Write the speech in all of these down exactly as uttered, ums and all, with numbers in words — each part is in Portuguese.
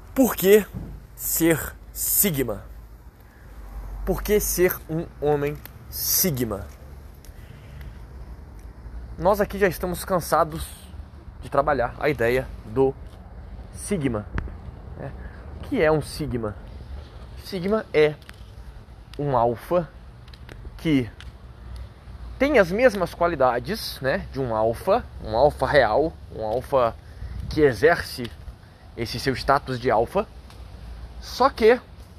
Por que ser Sigma? Por que ser um homem Sigma? Nós aqui já estamos cansados de trabalhar a ideia do Sigma. Né? O que é um Sigma? Sigma é um alfa que tem as mesmas qualidades, né, de um alfa, um alfa real, um alfa que exerce esse seu status de alfa, só que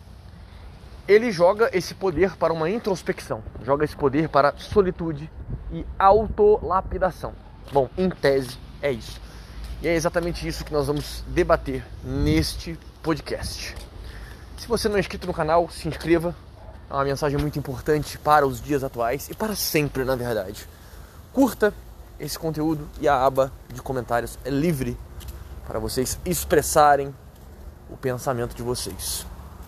ele joga esse poder para uma introspecção, joga esse poder para solitude e autolapidação. Bom, em tese é isso. E é exatamente isso que nós vamos debater neste podcast. Se você não é inscrito no canal, se inscreva. É uma mensagem muito importante para os dias atuais e para sempre, na verdade. Curta esse conteúdo e a aba de comentários é livre para vocês expressarem o pensamento de vocês.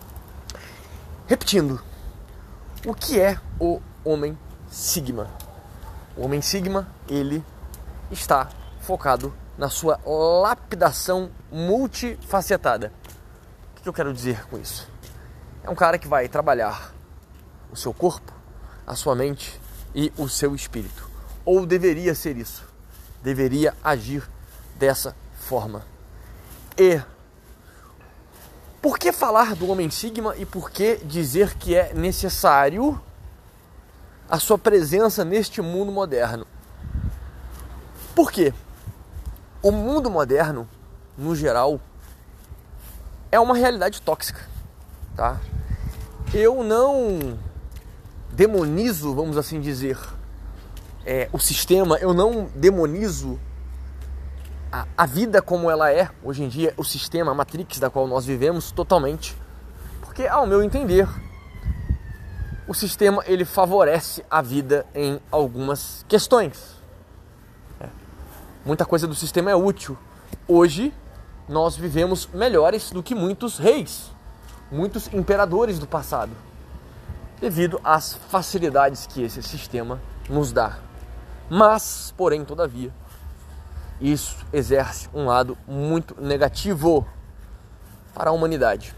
Repetindo, o que é o homem Sigma? O homem Sigma, ele está focado na sua lapidação multifacetada. O que eu quero dizer com isso? É um cara que vai trabalhar o seu corpo, a sua mente e o seu espírito. Ou deveria ser isso. Deveria agir dessa forma. E por que falar do homem Sigma e por que dizer que é necessário a sua presença neste mundo moderno? Por quê? O mundo moderno, no geral, é uma realidade tóxica, tá? Eu não demonizo, vamos assim dizer, é, o sistema, eu não demonizo a, a vida como ela é hoje em dia, o sistema, a Matrix da qual nós vivemos totalmente, porque, ao meu entender, o sistema ele favorece a vida em algumas questões. É. Muita coisa do sistema é útil. Hoje nós vivemos melhores do que muitos reis, muitos imperadores do passado, devido às facilidades que esse sistema nos dá. Mas, porém, todavia, isso exerce um lado muito negativo para a humanidade.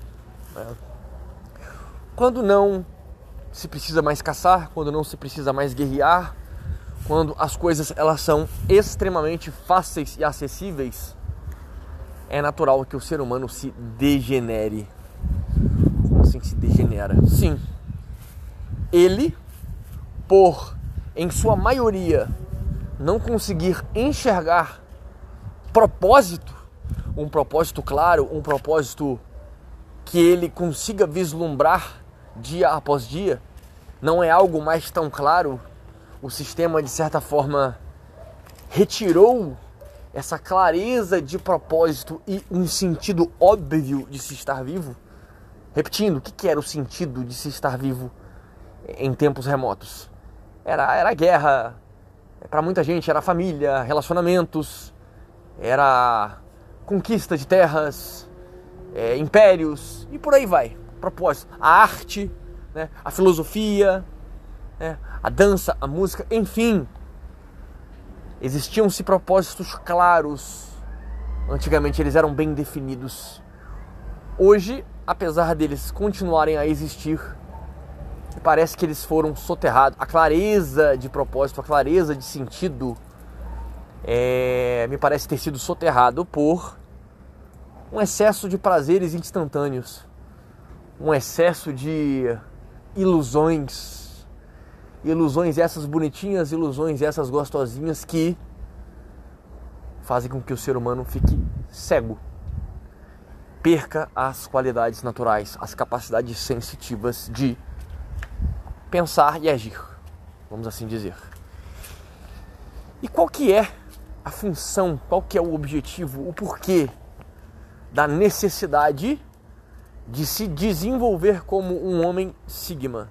Quando não se precisa mais caçar, quando não se precisa mais guerrear, quando as coisas elas são extremamente fáceis e acessíveis, é natural que o ser humano se degenere. Como assim se degenera? Sim. Ele, por, em sua maioria, não conseguir enxergar propósito, um propósito claro, um propósito que ele consiga vislumbrar dia após dia, não é algo mais tão claro, o sistema, de certa forma, retirou essa clareza de propósito e um sentido óbvio de se estar vivo. Repetindo, o que era o sentido de se estar vivo em tempos remotos? Era, era guerra, para muita gente era família, relacionamentos, era conquista de terras, é, impérios e por aí vai. Propósito, a arte, né, a filosofia, né, a dança, a música, enfim. Existiam-se propósitos claros. Antigamente eles eram bem definidos. Hoje, apesar deles continuarem a existir, parece que eles foram soterrados. A clareza de propósito, a clareza de sentido, é, me parece ter sido soterrado por um excesso de prazeres instantâneos, um excesso de ilusões, ilusões essas bonitinhas, ilusões essas gostosinhas que fazem com que o ser humano fique cego, perca as qualidades naturais, as capacidades sensitivas de pensar e agir, vamos assim dizer. E qual que é a função, qual que é o objetivo, o porquê da necessidade de se desenvolver como um homem Sigma?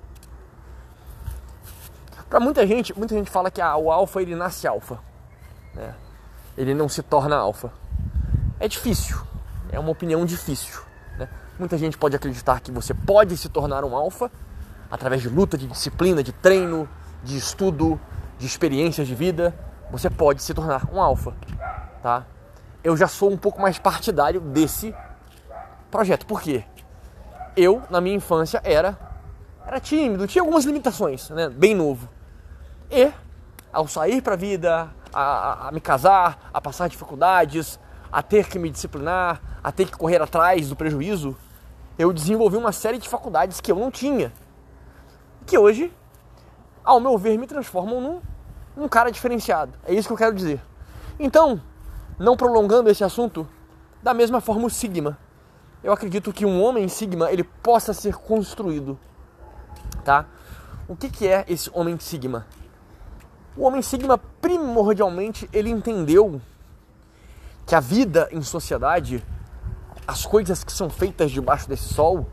Para muita gente, muita gente fala que ah, o alfa ele nasce alfa, né? Ele não se torna alfa. É difícil, é uma opinião difícil, né? Muita gente pode acreditar que você pode se tornar um alfa através de luta, de disciplina, de treino, de estudo, de experiências de vida. Você pode se tornar um alfa, tá? Eu já sou um pouco mais partidário desse projeto. Por quê? Eu, na minha infância, era, era tímido, tinha algumas limitações, né? Bem novo. E, ao sair para a vida, a, a me casar, a passar dificuldades, a ter que me disciplinar, a ter que correr atrás do prejuízo, eu desenvolvi uma série de faculdades que eu não tinha. Que hoje, ao meu ver, me transformam num, num cara diferenciado. É isso que eu quero dizer. Então, não prolongando esse assunto, da mesma forma o Sigma. Eu acredito que um homem Sigma, ele possa ser construído. Tá? O que, que é esse homem Sigma? O homem Sigma, primordialmente, ele entendeu que a vida em sociedade, as coisas que são feitas debaixo desse sol,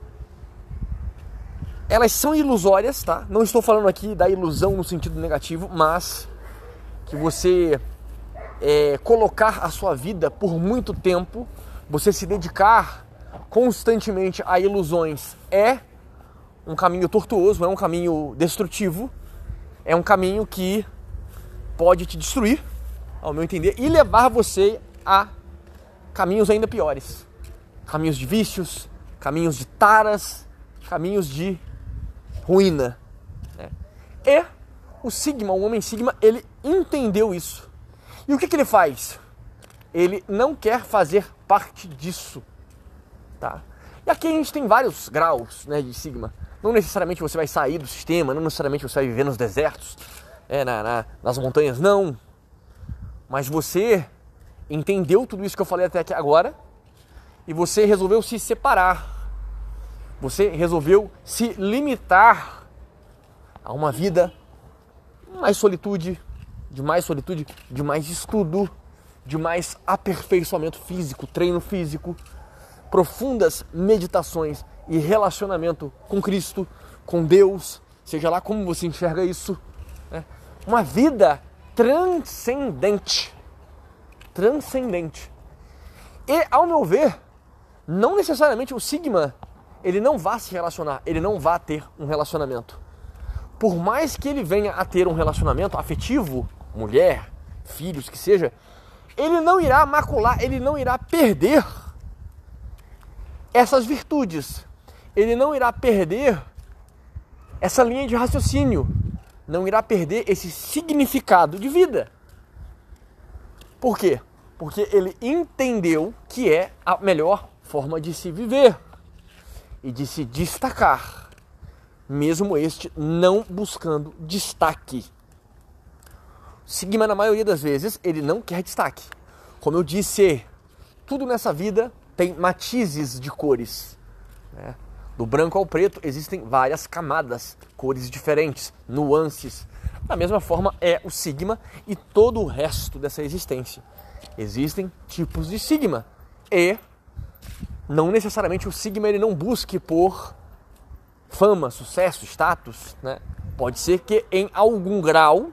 elas são ilusórias, tá? Não estou falando aqui da ilusão no sentido negativo, mas que você é, colocar a sua vida por muito tempo, você se dedicar constantemente a ilusões é um caminho tortuoso, é um caminho destrutivo, é um caminho que pode te destruir, ao meu entender, e levar você a caminhos ainda piores. Caminhos de vícios, caminhos de taras, caminhos de ruína. Né? E o Sigma, o homem Sigma, ele entendeu isso. E o que, que ele faz? Ele não quer fazer parte disso. Tá? E aqui a gente tem vários graus, né, de Sigma. Não necessariamente você vai sair do sistema, não necessariamente você vai viver nos desertos, é, na, na, nas montanhas, não. Mas você entendeu tudo isso que eu falei até aqui agora e você resolveu se separar. Você resolveu se limitar a uma vida de mais solitude, de mais solitude, de mais estudo, de mais aperfeiçoamento físico, treino físico, profundas meditações e relacionamento com Cristo, com Deus, seja lá como você enxerga isso, né? Uma vida transcendente, transcendente. E, ao meu ver, não necessariamente o Sigma, ele não vai se relacionar, ele não vai ter um relacionamento. Por mais que ele venha a ter um relacionamento afetivo, mulher, filhos, que seja, ele não irá macular, ele não irá perder essas virtudes. Ele não irá perder essa linha de raciocínio, não irá perder esse significado de vida. Por quê? Porque ele entendeu que é a melhor forma de se viver e de se destacar, mesmo este não buscando destaque. Sigma, na maioria das vezes, ele não quer destaque. Como eu disse, tudo nessa vida tem matizes de cores, né? Do branco ao preto existem várias camadas, cores diferentes, nuances. Da mesma forma é o Sigma e todo o resto dessa existência. Existem tipos de Sigma e não necessariamente o Sigma ele não busque por fama, sucesso, status, né? Pode ser que em algum grau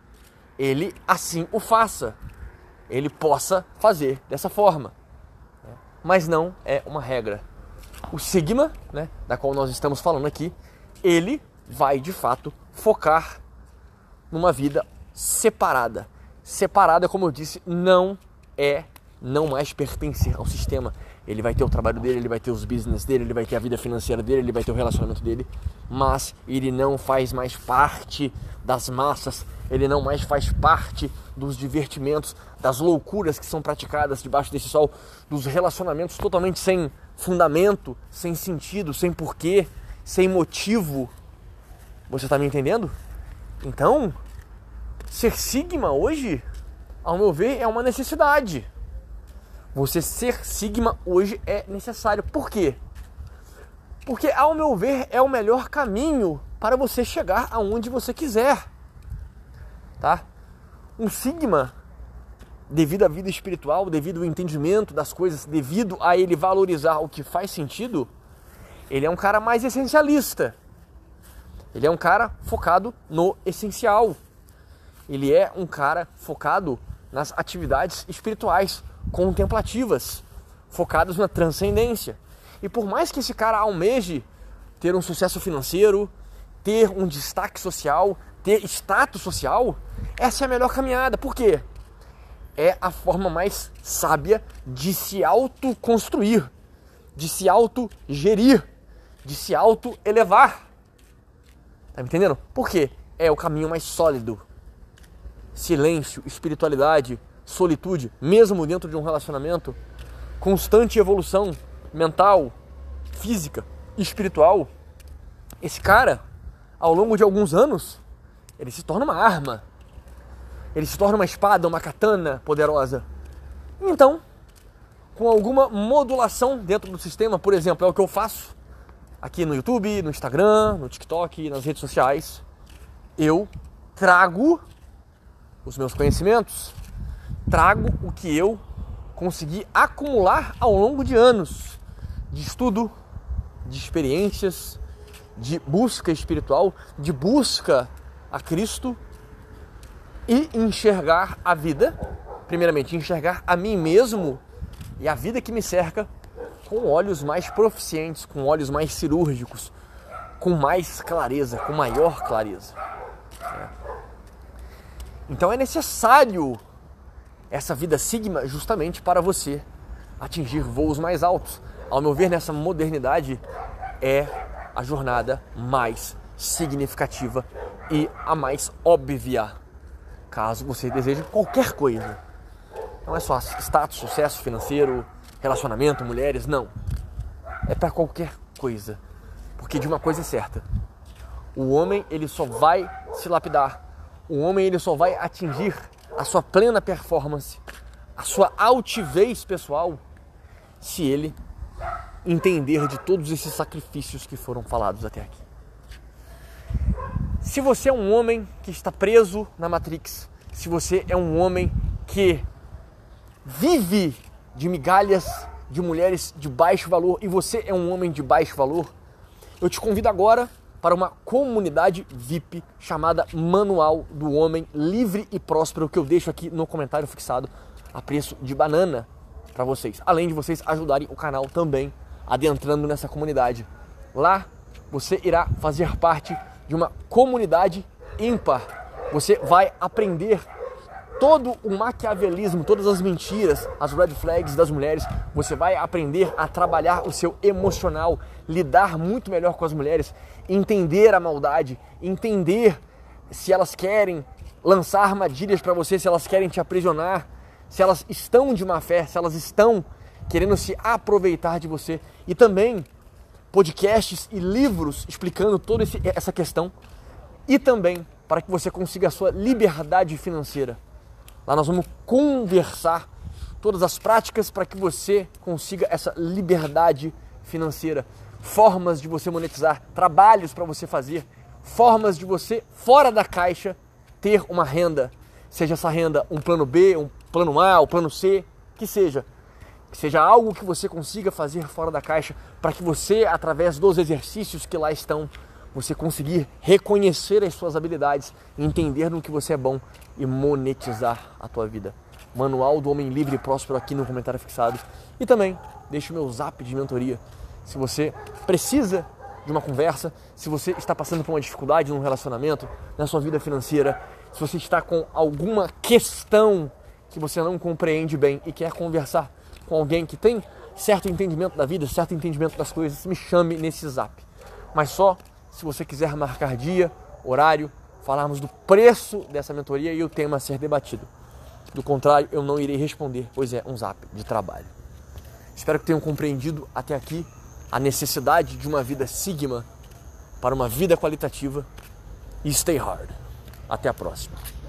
ele assim o faça, ele possa fazer dessa forma, né? Mas não é uma regra. O Sigma, né, da qual nós estamos falando aqui, ele vai de fato focar numa vida separada. Separada, como eu disse, não é não mais pertencer ao sistema. Ele vai ter o trabalho dele, ele vai ter os business dele, ele vai ter a vida financeira dele, ele vai ter o relacionamento dele, mas ele não faz mais parte das massas, ele não mais faz parte dos divertimentos, das loucuras que são praticadas debaixo desse sol, dos relacionamentos totalmente sem fundamento, sem sentido, sem porquê, sem motivo. Você está me entendendo? Então, ser Sigma hoje, ao meu ver, é uma necessidade. Você ser Sigma hoje é necessário. Por quê? Porque, ao meu ver, é o melhor caminho para você chegar aonde você quiser. Tá? Um Sigma, devido à vida espiritual, devido ao entendimento das coisas, devido a ele valorizar o que faz sentido, ele é um cara mais essencialista. Ele é um cara focado no essencial. Ele é um cara focado nas atividades espirituais, contemplativas, focadas na transcendência. E por mais que esse cara almeje ter um sucesso financeiro, ter um destaque social, ter status social, essa é a melhor caminhada. Por quê? É a forma mais sábia de se autoconstruir, de se auto-gerir, de se auto-elevar. Tá me entendendo? Por quê? É o caminho mais sólido. Silêncio, espiritualidade, solitude, mesmo dentro de um relacionamento, constante evolução mental, física, espiritual. Esse cara, ao longo de alguns anos, ele se torna uma arma. Ele se torna uma espada, uma katana poderosa. Então, com alguma modulação dentro do sistema, por exemplo, é o que eu faço aqui no YouTube, no Instagram, no TikTok, nas redes sociais, eu trago os meus conhecimentos, trago o que eu consegui acumular ao longo de anos de estudo, de experiências, de busca espiritual, de busca a Cristo e enxergar a vida, primeiramente enxergar a mim mesmo e a vida que me cerca com olhos mais proficientes, com olhos mais cirúrgicos, com mais clareza, com maior clareza. Então é necessário essa vida Sigma justamente para você atingir voos mais altos. Ao meu ver, nessa modernidade é a jornada mais significativa e a mais óbvia, caso você deseje qualquer coisa. Não é só status, sucesso financeiro, relacionamento, mulheres, não. É para qualquer coisa. Porque de uma coisa é certa: o homem ele só vai se lapidar, o homem ele só vai atingir a sua plena performance, a sua altivez pessoal, se ele entender de todos esses sacrifícios que foram falados até aqui. Se você é um homem que está preso na Matrix, se você é um homem que vive de migalhas de mulheres de baixo valor e você é um homem de baixo valor, eu te convido agora para uma comunidade V I P chamada Manual do Homem Livre e Próspero, que eu deixo aqui no comentário fixado a preço de banana para vocês. Além de vocês ajudarem o canal também adentrando nessa comunidade. Lá você irá fazer parte de uma comunidade ímpar. Você vai aprender todo o maquiavelismo, todas as mentiras, as red flags das mulheres. Você vai aprender a trabalhar o seu emocional, lidar muito melhor com as mulheres, entender a maldade, entender se elas querem lançar armadilhas para você, se elas querem te aprisionar, se elas estão de má fé, se elas estão querendo se aproveitar de você. E também podcasts e livros explicando toda esse, essa questão. E também para que você consiga a sua liberdade financeira. Lá nós vamos conversar todas as práticas para que você consiga essa liberdade financeira. Formas de você monetizar, trabalhos para você fazer, formas de você, fora da caixa, ter uma renda. Seja essa renda um plano B, um plano A, um plano C, que seja. Que seja algo que você consiga fazer fora da caixa para que você, através dos exercícios que lá estão, você conseguir reconhecer as suas habilidades, entender no que você é bom e monetizar a tua vida. Manual do Homem Livre e Próspero aqui no comentário fixado. E também deixe o meu zap de mentoria. Se você precisa de uma conversa, se você está passando por uma dificuldade num relacionamento, na sua vida financeira, se você está com alguma questão que você não compreende bem e quer conversar com alguém que tem certo entendimento da vida, certo entendimento das coisas, me chame nesse zap. Mas só se você quiser marcar dia, horário, falarmos do preço dessa mentoria e o tema a ser debatido. Do contrário, eu não irei responder, pois é um zap de trabalho. Espero que tenham compreendido até aqui a necessidade de uma vida Sigma para uma vida qualitativa. E stay hard. Até a próxima.